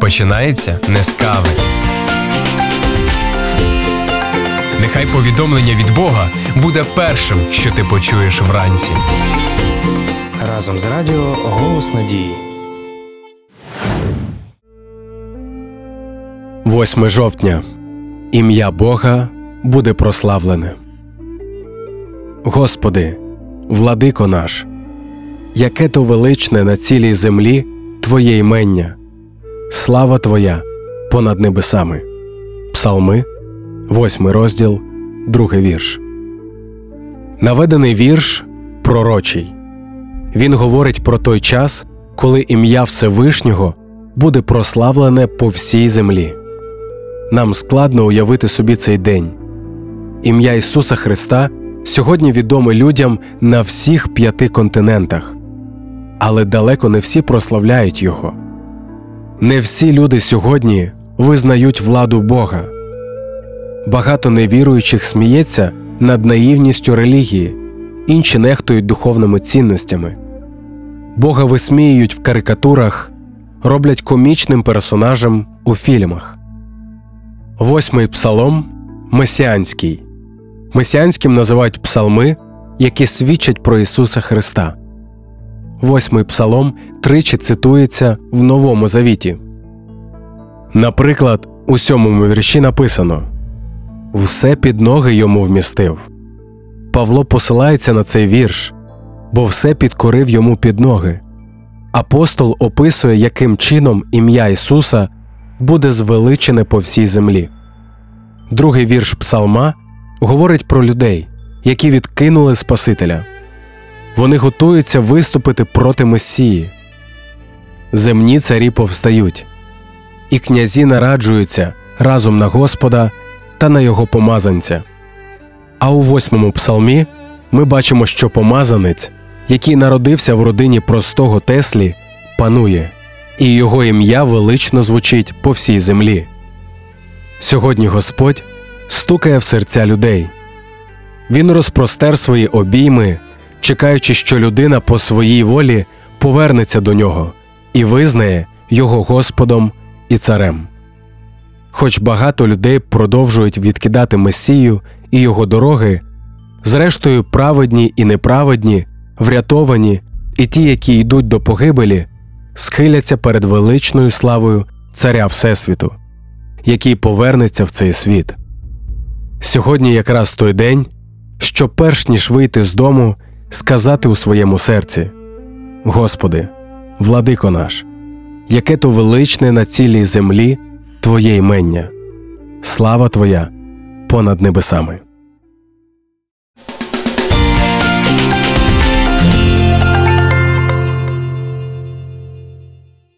починається не з кави. Нехай повідомлення від Бога буде першим, що ти почуєш вранці. Разом з радіо «Голос надії». 8 жовтня. Ім'я Бога буде прославлене. Господи, владико наш, яке то величне на цілій землі Твоє імення, слава Твоя понад небесами. Псалми, 8 розділ, 2 вірш. Наведений вірш пророчий. Він говорить про той час, коли ім'я Всевишнього буде прославлене по всій землі. Нам складно уявити собі цей день. Ім'я Ісуса Христа сьогодні відоме людям на всіх 5 континентах. Але далеко не всі прославляють Його. Не всі люди сьогодні визнають владу Бога. Багато невіруючих сміється над наївністю релігії, інші нехтують духовними цінностями. Бога висміюють в карикатурах, роблять комічним персонажем у фільмах. 8-й псалом – месіанський. Месіанським називають псалми, які свідчать про Ісуса Христа. 8-й псалом тричі цитується в Новому Завіті. Наприклад, у 7-му вірші написано «Все під ноги йому вмістив». Павло посилається на цей вірш, бо все підкорив йому під ноги. Апостол описує, яким чином ім'я Ісуса буде звеличене по всій землі. 2-й вірш псалма говорить про людей, які відкинули Спасителя. Вони готуються виступити проти Месії. Земні царі повстають, і князі нараджуються разом на Господа та на Його помазанця. А у 8-му псалмі ми бачимо, що помазанець, який народився в родині простого Теслі, панує, і його ім'я велично звучить по всій землі. Сьогодні Господь стукає в серця людей. Він розпростер свої обійми, чекаючи, що людина по своїй волі повернеться до Нього і визнає Його Господом і Царем. Хоч багато людей продовжують відкидати Месію і Його дороги, зрештою праведні і неправедні, врятовані і ті, які йдуть до погибелі, схиляться перед величною славою Царя Всесвіту, який повернеться в цей світ. Сьогодні якраз той день, що перш ніж вийти з дому, сказати у своєму серці: «Господи, владико наш, яке то величне на цілій землі Твоє імення, слава Твоя понад небесами».